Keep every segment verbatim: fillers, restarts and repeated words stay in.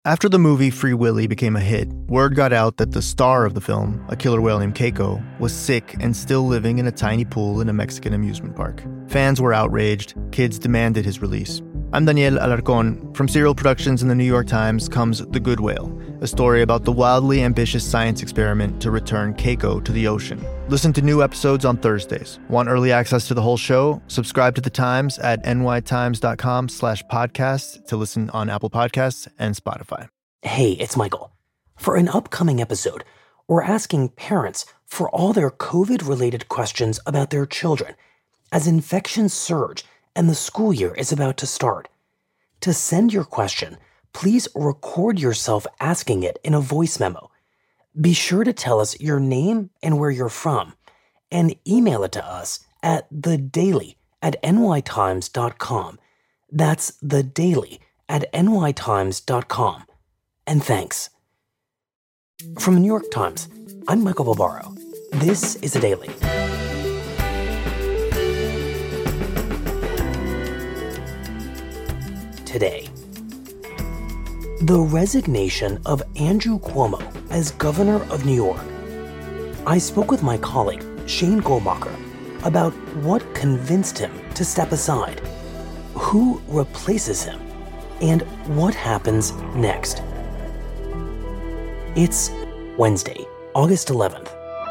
After the movie Free Willy became a hit, word got out that the star of the film, a killer whale named Keiko, was sick and still living in a tiny pool in a Mexican amusement park. Fans were outraged. Kids demanded his release. I'm Daniel Alarcón. From Serial Productions and the New York Times comes The Good Whale, a story about the wildly ambitious science experiment to return Keiko to the ocean. Listen to new episodes on Thursdays. Want early access to the whole show? Subscribe to The Times at nytimes.com slash podcast to listen on Apple Podcasts and Spotify. Hey, it's Michael. For an upcoming episode, we're asking parents for all their COVID-related questions about their children as infections surge and the school year is about to start. To send your question, please record yourself asking it in a voice memo. Be sure to tell us your name and where you're from, and email it to us at thedaily at nytimes dot com. That's thedaily at nytimes dot com. And thanks. From the New York Times, I'm Michael Barbaro. This is The Daily. Today, the resignation of Andrew Cuomo as governor of New York. I spoke with my colleague, Shane Goldmacher, about what convinced him to step aside, who replaces him, and what happens next. It's Wednesday, August eleventh.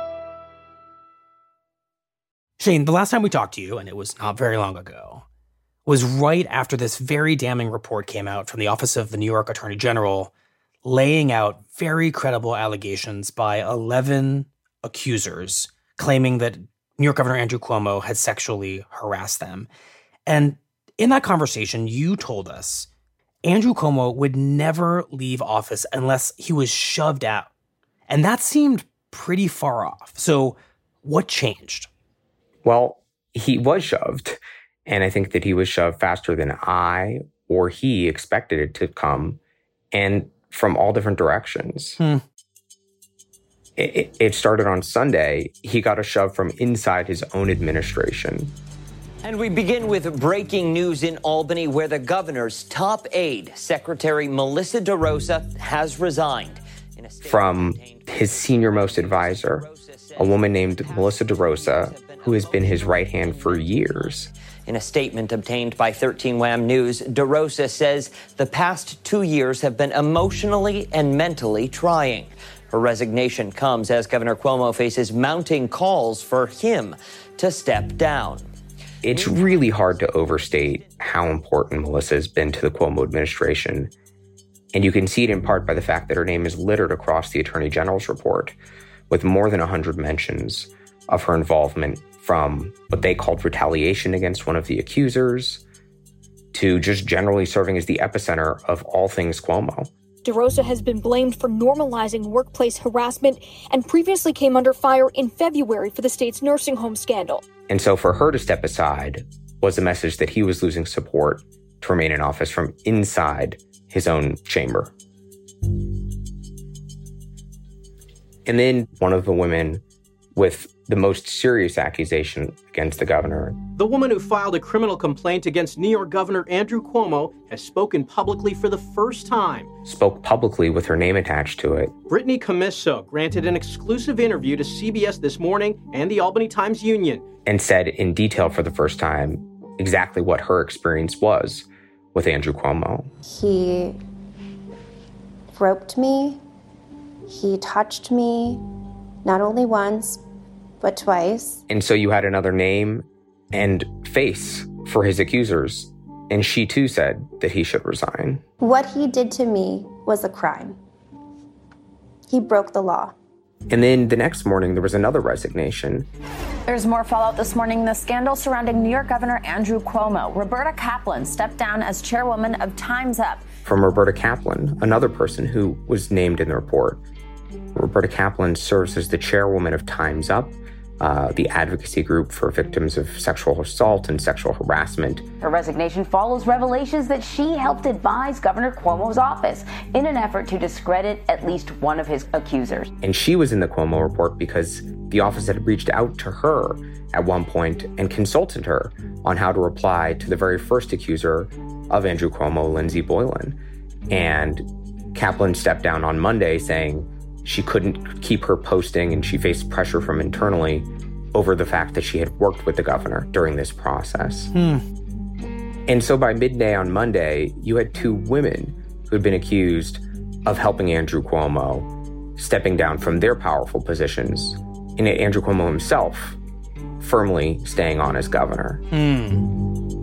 Shane, the last time we talked to you, and it was not very long ago, was right after this very damning report came out from the Office of the New York Attorney General, laying out very credible allegations by eleven accusers claiming that New York Governor Andrew Cuomo had sexually harassed them. And in that conversation, you told us Andrew Cuomo would never leave office unless he was shoved out. And that seemed pretty far off. So what changed? Well, he was shoved. And I think that he was shoved faster than I or he expected it to come, and from all different directions. Hmm. It, it started on Sunday. He got a shove from inside his own administration. And we begin with breaking news in Albany, where the governor's top aide, Secretary Melissa DeRosa, has resigned. In a from his senior most advisor, a woman named Melissa DeRosa, who has been his right hand for years. In a statement obtained by thirteen W A M News, DeRosa says the past two years have been emotionally and mentally trying. Her resignation comes as Governor Cuomo faces mounting calls for him to step down. It's really hard to overstate how important Melissa has been to the Cuomo administration. And you can see it in part by the fact that her name is littered across the Attorney General's report, with more than one hundred mentions of her involvement, from what they called retaliation against one of the accusers to just generally serving as the epicenter of all things Cuomo. DeRosa has been blamed for normalizing workplace harassment and previously came under fire in February for the state's nursing home scandal. And so for her to step aside was a message that he was losing support to remain in office from inside his own chamber. And then one of the women with the most serious accusation against the governor. The woman who filed a criminal complaint against New York Governor Andrew Cuomo has spoken publicly for the first time. Spoke publicly with her name attached to it. Brittany Commisso granted an exclusive interview to C B S This Morning and the Albany Times-Union. And said in detail for the first time exactly what her experience was with Andrew Cuomo. He groped me. He touched me, not only once, but twice. And so you had another name and face for his accusers. And she too said that he should resign. What he did to me was a crime. He broke the law. And then the next morning, there was another resignation. There's more fallout this morning. The scandal surrounding New York Governor Andrew Cuomo. Roberta Kaplan stepped down as chairwoman of Time's Up. From Roberta Kaplan, another person who was named in the report. Roberta Kaplan serves as the chairwoman of Time's Up, uh, the advocacy group for victims of sexual assault and sexual harassment. Her resignation follows revelations that she helped advise Governor Cuomo's office in an effort to discredit at least one of his accusers. And she was in the Cuomo report because the office had reached out to her at one point and consulted her on how to reply to the very first accuser of Andrew Cuomo, Lindsey Boylan. And Kaplan stepped down on Monday, saying she couldn't keep her posting and she faced pressure from internally over the fact that she had worked with the governor during this process. Hmm. And so by midday on Monday, you had two women who had been accused of helping Andrew Cuomo stepping down from their powerful positions, and Andrew Cuomo himself firmly staying on as governor. Hmm.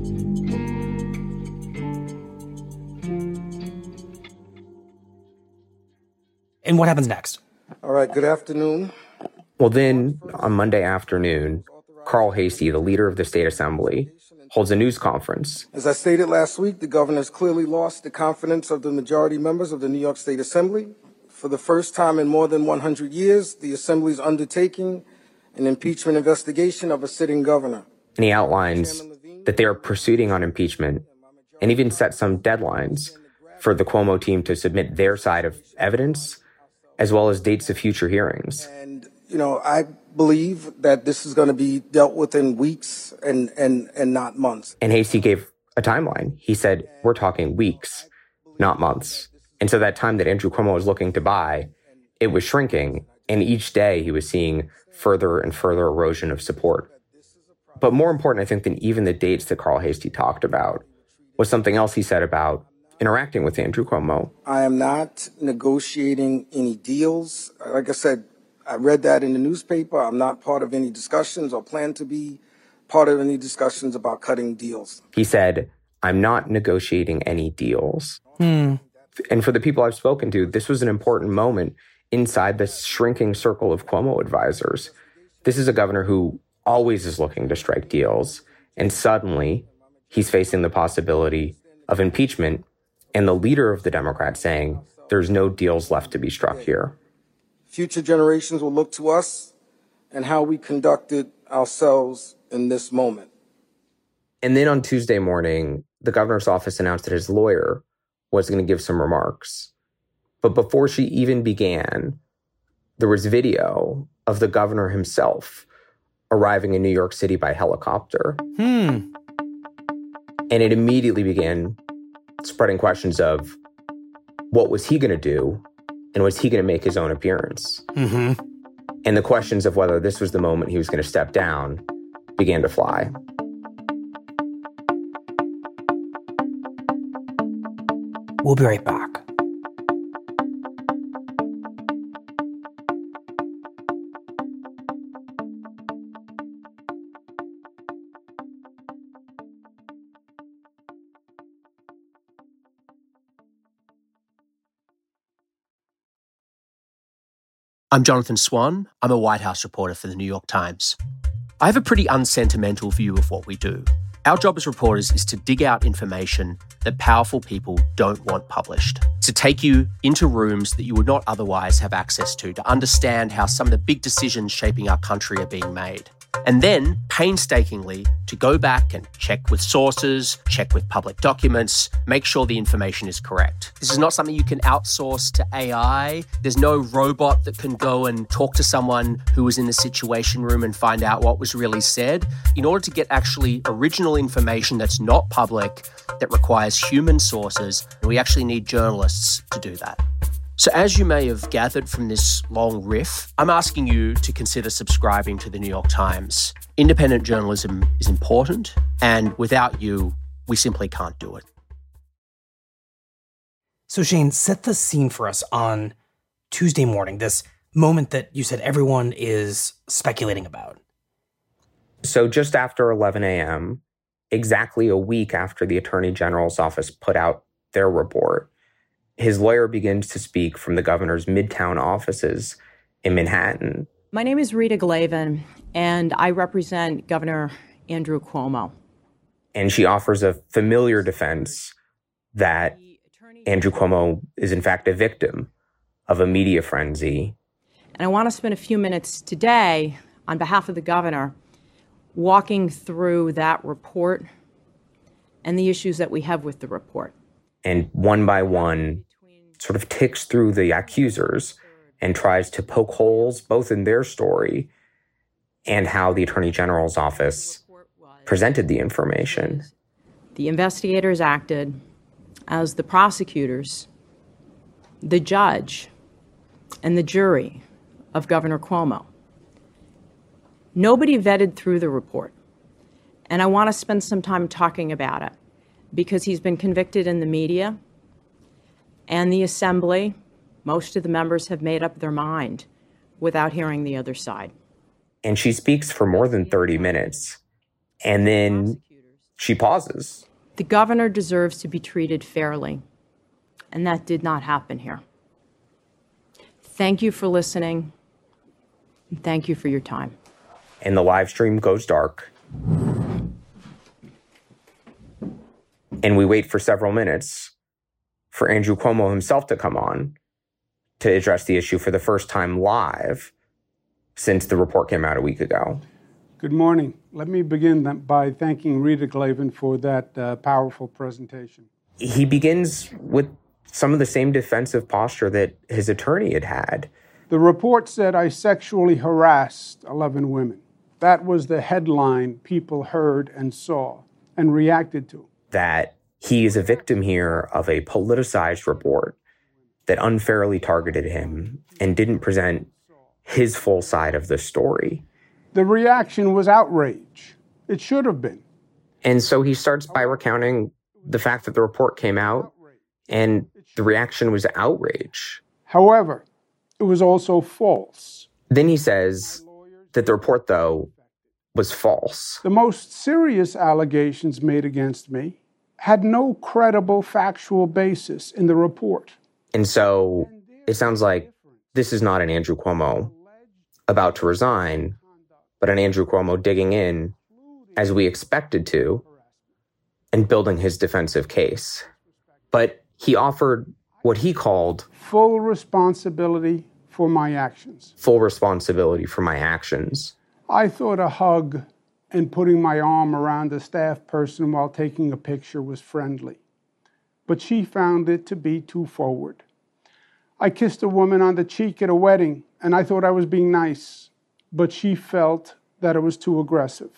And what happens next? All right, good afternoon. Well, then on Monday afternoon, Carl Heastie, the leader of the state assembly, holds a news conference. As I stated last week, the governor has clearly lost the confidence of the majority members of the New York State Assembly. For the first time in more than one hundred years, the Assembly is undertaking an impeachment investigation of a sitting governor. And he outlines that they are proceeding on impeachment and even set some deadlines for the Cuomo team to submit their side of evidence, as well as dates of future hearings. And, you know, I believe that this is going to be dealt with in weeks and, and, and not months. And Heastie gave a timeline. He said, we're talking weeks, not months. And so that time that Andrew Cuomo was looking to buy, it was shrinking. And each day he was seeing further and further erosion of support. But more important, I think, than even the dates that Carl Heastie talked about was something else he said about interacting with Andrew Cuomo. I am not negotiating any deals. Like I said, I read that in the newspaper. I'm not part of any discussions or plan to be part of any discussions about cutting deals. He said, I'm not negotiating any deals. Hmm. And for the people I've spoken to, this was an important moment inside the shrinking circle of Cuomo advisors. This is a governor who always is looking to strike deals. And suddenly he's facing the possibility of impeachment and the leader of the Democrats saying there's no deals left to be struck here. Future generations will look to us and how we conducted ourselves in this moment. And then on Tuesday morning, the governor's office announced that his lawyer was going to give some remarks. But before she even began, there was video of the governor himself arriving in New York City by helicopter. Hmm. And it immediately began spreading questions of what was he going to do and was he going to make his own appearance? Mm-hmm. And the questions of whether this was the moment he was going to step down began to fly. We'll be right back. I'm Jonathan Swan. I'm a White House reporter for the New York Times. I have a pretty unsentimental view of what we do. Our job as reporters is to dig out information that powerful people don't want published, to take you into rooms that you would not otherwise have access to, to understand how some of the big decisions shaping our country are being made. And then, painstakingly, to go back and check with sources, check with public documents, make sure the information is correct. This is not something you can outsource to A I. There's no robot that can go and talk to someone who was in the Situation Room and find out what was really said. In order to get actually original information that's not public, that requires human sources, we actually need journalists to do that. So as you may have gathered from this long riff, I'm asking you to consider subscribing to the New York Times. Independent journalism is important, and without you, we simply can't do it. So Shane, set the scene for us on Tuesday morning, this moment that you said everyone is speculating about. So just after eleven a.m., exactly a week after the Attorney General's office put out their report, his lawyer begins to speak from the governor's Midtown offices in Manhattan. My name is Rita Glavin, and I represent Governor Andrew Cuomo. And she offers a familiar defense that Andrew Cuomo is in fact a victim of a media frenzy. And I want to spend a few minutes today, on behalf of the governor, walking through that report and the issues that we have with the report. And one by one, sort of ticks through the accusers and tries to poke holes both in their story and how the Attorney General's office presented the information. The investigators acted as the prosecutors the judge and the jury of Governor Cuomo. Nobody vetted through the report, and I want to spend some time talking about it because he's been convicted in the media and the assembly. Most of the members have made up their mind without hearing the other side. And she speaks for more than thirty minutes, and then she pauses. The governor deserves to be treated fairly, and that did not happen here. Thank you for listening, and thank you for your time. And the live stream goes dark. And we wait for several minutes for Andrew Cuomo himself to come on to address the issue for the first time live since the report came out a week ago. Good morning. Let me begin by thanking Rita Glavin for that uh, powerful presentation. He begins with some of the same defensive posture that his attorney had had. The report said I sexually harassed eleven women. That was the headline people heard and saw and reacted to. That he is a victim here of a politicized report that unfairly targeted him and didn't present his full side of the story. The reaction was outrage. It should have been. And so he starts by recounting the fact that the report came out, and the reaction was outrage. However, it was also false. Then he says that the report, though, was false. The most serious allegations made against me had no credible factual basis in the report. And so it sounds like this is not an Andrew Cuomo about to resign, but an Andrew Cuomo digging in, as we expected to, and building his defensive case. But he offered what he called full responsibility for my actions. Full responsibility for my actions. I thought a hug and putting my arm around a staff person while taking a picture was friendly, but she found it to be too forward. I kissed a woman on the cheek at a wedding, and I thought I was being nice, but she felt that it was too aggressive.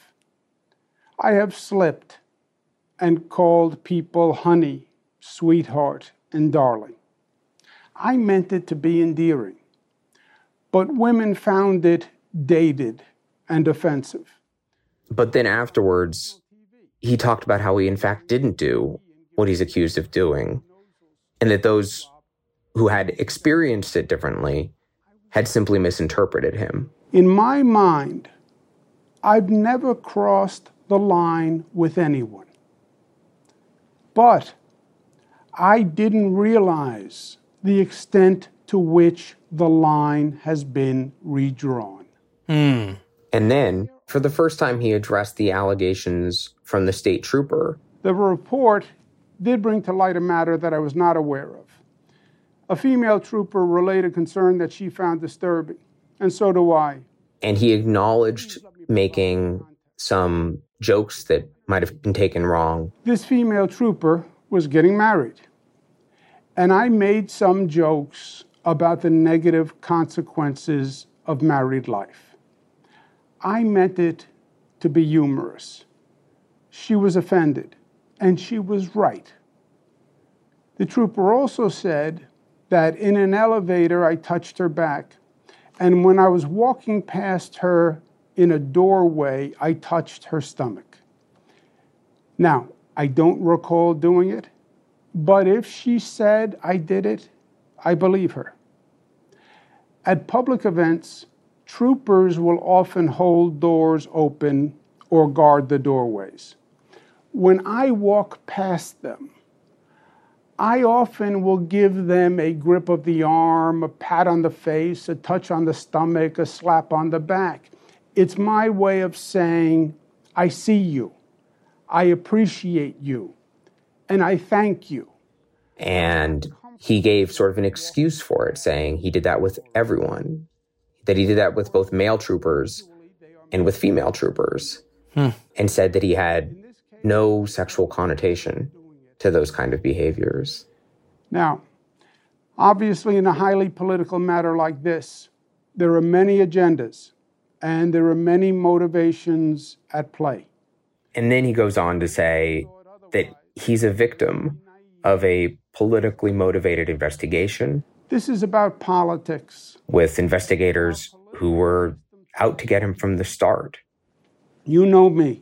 I have slipped and called people honey, sweetheart, and darling. I meant it to be endearing, but women found it dated and offensive. But then afterwards, he talked about how he in fact didn't do what he's accused of doing, and that those who had experienced it differently had simply misinterpreted him. In my mind, I've never crossed the line with anyone. But I didn't realize the extent to which the line has been redrawn. Mm. And then, for the first time, he addressed the allegations from the state trooper. The report did bring to light a matter that I was not aware of. A female trooper relayed a concern that she found disturbing, and so do I. And he acknowledged making some jokes that might have been taken wrong. This female trooper was getting married, and I made some jokes about the negative consequences of married life. I meant it to be humorous. She was offended, and she was right. The trooper also said that in an elevator I touched her back, and when I was walking past her in a doorway, I touched her stomach. Now, I don't recall doing it, but if she said I did it, I believe her. At public events, troopers will often hold doors open or guard the doorways. When I walk past them, I often will give them a grip of the arm, a pat on the face, a touch on the stomach, a slap on the back. It's my way of saying, I see you, I appreciate you, and I thank you. And he gave sort of an excuse for it, saying he did that with everyone, that he did that with both male troopers and with female troopers, hmm. and said that he had no sexual connotation to those kind of behaviors. Now, obviously in a highly political matter like this, there are many agendas and there are many motivations at play. And then he goes on to say that he's a victim of a politically motivated investigation. This is about politics. With investigators who were out to get him from the start. You know me.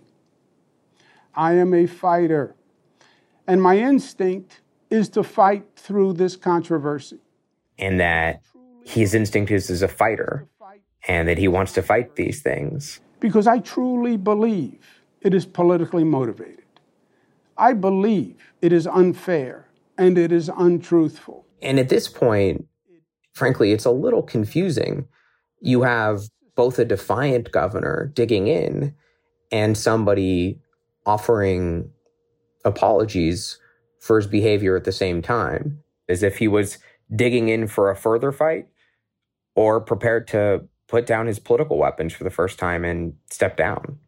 I am a fighter. And my instinct is to fight through this controversy. And that his instinct is as a fighter, and that he wants to fight these things. Because I truly believe it is politically motivated. I believe it is unfair and it is untruthful. And at this point, frankly, it's a little confusing. You have both a defiant governor digging in and somebody offering apologies for his behavior at the same time, as if he was digging in for a further fight or prepared to put down his political weapons for the first time and step down.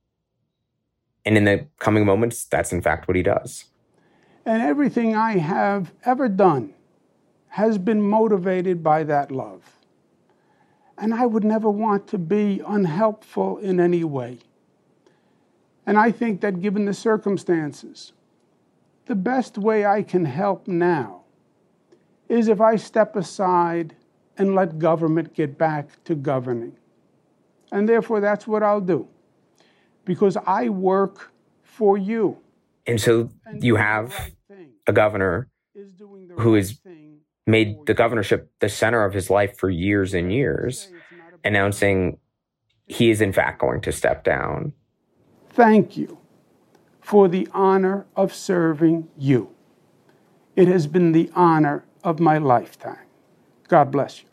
And in the coming moments, that's in fact what he does. And everything I have ever done has been motivated by that love. And I would never want to be unhelpful in any way. And I think that given the circumstances, the best way I can help now is if I step aside and let government get back to governing. And therefore, that's what I'll do. Because I work for you. And so you have a governor who has made the governorship the center of his life for years and years, announcing he is in fact going to step down. Thank you for the honor of serving you. It has been the honor of my lifetime. God bless you.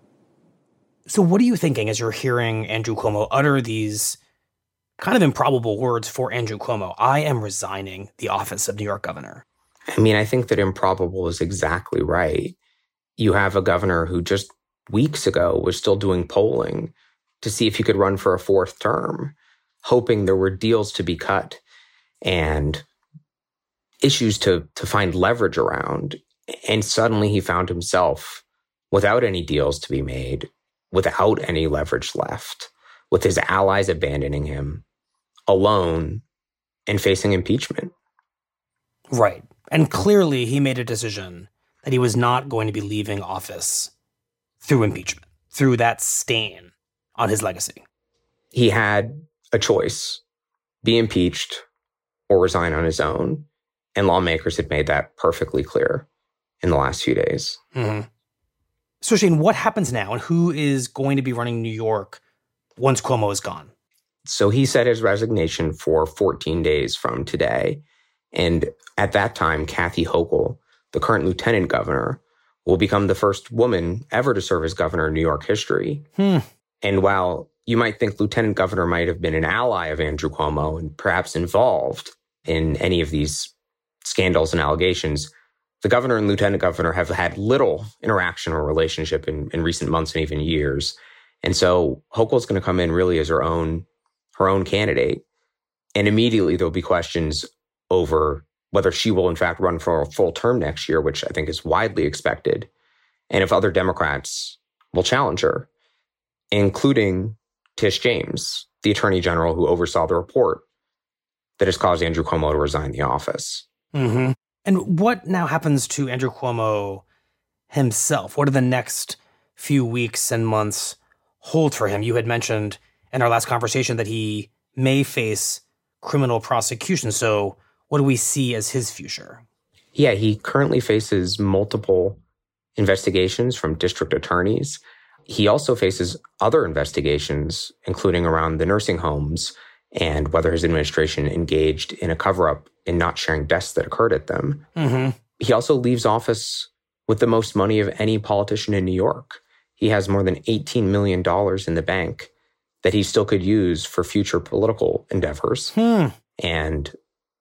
So what are you thinking as you're hearing Andrew Cuomo utter these kind of improbable words for Andrew Cuomo? I am resigning the office of New York governor. I mean, I think that improbable is exactly right. You have a governor who just weeks ago was still doing polling to see if he could run for a fourth term, hoping there were deals to be cut and issues to, to find leverage around. And suddenly he found himself without any deals to be made, without any leverage left, with his allies abandoning him, alone, and facing impeachment. Right. And clearly he made a decision that he was not going to be leaving office through impeachment, through that stain on his legacy. He had a choice, be impeached or resign on his own. And lawmakers had made that perfectly clear in the last few days. Mm-hmm. So Shane, what happens now and who is going to be running New York once Cuomo is gone? So he set his resignation for fourteen days from today. And at that time, Kathy Hochul, the current lieutenant governor, will become the first woman ever to serve as governor in New York history. Hmm. And while you might think lieutenant governor might have been an ally of Andrew Cuomo and perhaps involved in any of these scandals and allegations, the governor and lieutenant governor have had little interaction or relationship in, in recent months and even years. And so Hochul's going to come in really as her own, her own candidate. And immediately there'll be questions over whether she will in fact run for a full term next year, which I think is widely expected. And if other Democrats will challenge her, including Tish James, the attorney general who oversaw the report that has caused Andrew Cuomo to resign the office. Mm-hmm. And what now happens to Andrew Cuomo himself? What do the next few weeks and months hold for him? You had mentioned in our last conversation that he may face criminal prosecution. So what do we see as his future? Yeah, he currently faces multiple investigations from district attorneys. He also faces other investigations, including around the nursing homes and whether his administration engaged in a cover-up in not sharing deaths that occurred at them. Mm-hmm. He also leaves office with the most money of any politician in New York. He has more than eighteen million dollars in the bank that he still could use for future political endeavors. Hmm. And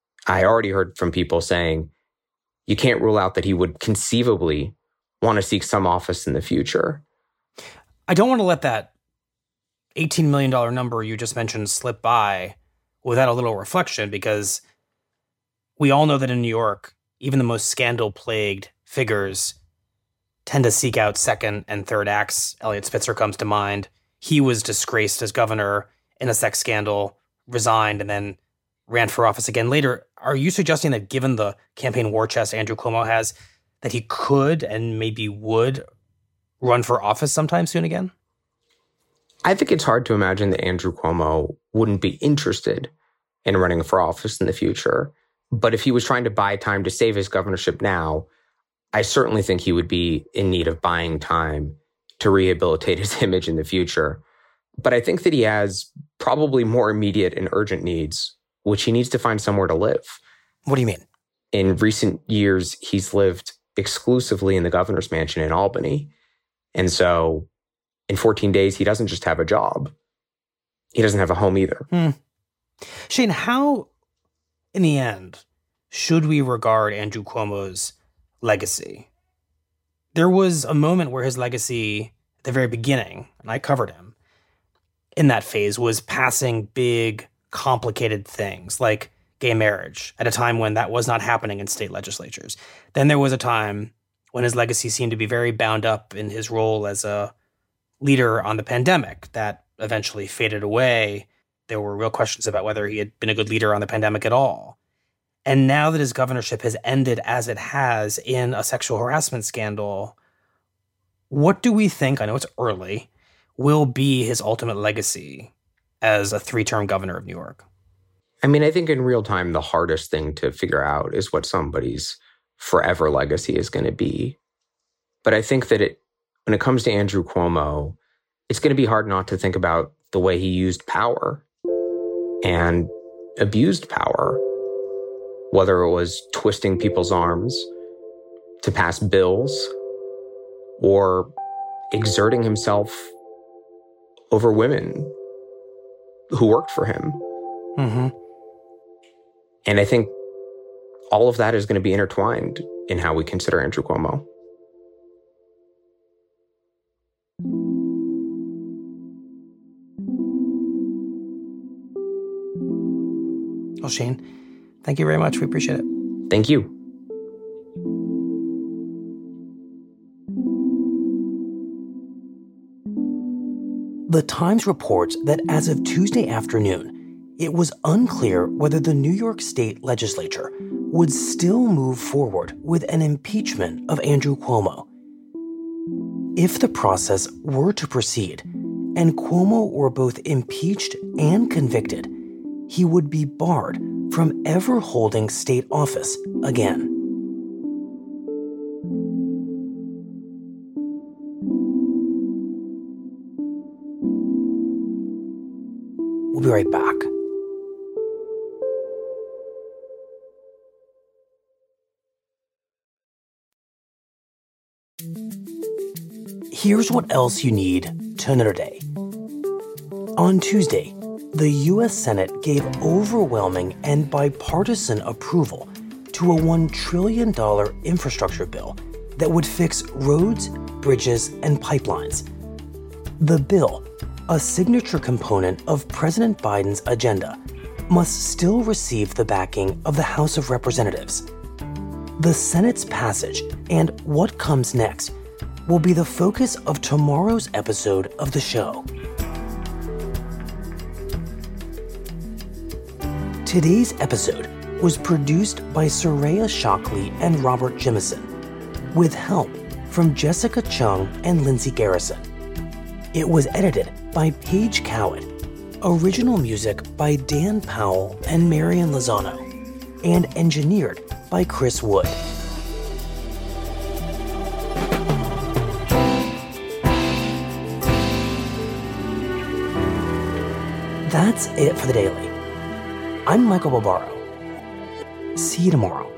I already heard from people saying you can't rule out that he would conceivably want to seek some office in the future. I don't want to let that eighteen million dollars number you just mentioned slip by without a little reflection, because we all know that in New York, even the most scandal-plagued figures tend to seek out second and third acts. Eliot Spitzer comes to mind. He was disgraced as governor in a sex scandal, resigned, and then ran for office again later. Are you suggesting that given the campaign war chest Andrew Cuomo has, that he could and maybe would run for office sometime soon again? I think it's hard to imagine that Andrew Cuomo wouldn't be interested in running for office in the future. But if he was trying to buy time to save his governorship now, I certainly think he would be in need of buying time to rehabilitate his image in the future. But I think that he has probably more immediate and urgent needs, which he needs to find somewhere to live. What do you mean? In recent years, he's lived exclusively in the governor's mansion in Albany. And so in fourteen days, he doesn't just have a job. He doesn't have a home either. Hmm. Shane, how, in the end, should we regard Andrew Cuomo's legacy? There was a moment where his legacy, at the very beginning, and I covered him, in that phase was passing big, complicated things like gay marriage at a time when that was not happening in state legislatures. Then there was a time when his legacy seemed to be very bound up in his role as a leader on the pandemic that eventually faded away. There were real questions about whether he had been a good leader on the pandemic at all. And now that his governorship has ended as it has in a sexual harassment scandal, what do we think, I know it's early, will be his ultimate legacy as a three-term governor of New York? I mean, I think in real time, the hardest thing to figure out is what somebody's forever legacy is going to be. But I think that it, when it comes to Andrew Cuomo, it's going to be hard not to think about the way he used power and abused power, whether it was twisting people's arms to pass bills or exerting himself over women who worked for him. Mm-hmm. And I think all of that is going to be intertwined in how we consider Andrew Cuomo. Well, Shane, thank you very much. We appreciate it. Thank you. The Times reports that as of Tuesday afternoon, it was unclear whether the New York State legislature would still move forward with an impeachment of Andrew Cuomo. If the process were to proceed, and Cuomo were both impeached and convicted, he would be barred from ever holding state office again. We'll be right back. Here's what else you need to know today. On Tuesday, the U S Senate gave overwhelming and bipartisan approval to a one trillion dollars infrastructure bill that would fix roads, bridges, and pipelines. The bill, a signature component of President Biden's agenda, must still receive the backing of the House of Representatives. The Senate's passage and what comes next will be the focus of tomorrow's episode of the show. Today's episode was produced by Soraya Shockley and Robert Jimison, with help from Jessica Chung and Lindsay Garrison. It was edited by Paige Cowett, original music by Dan Powell and Marian Lozano, and engineered by Chris Wood. That's it for the Daily. I'm Michael Barbaro. See you tomorrow.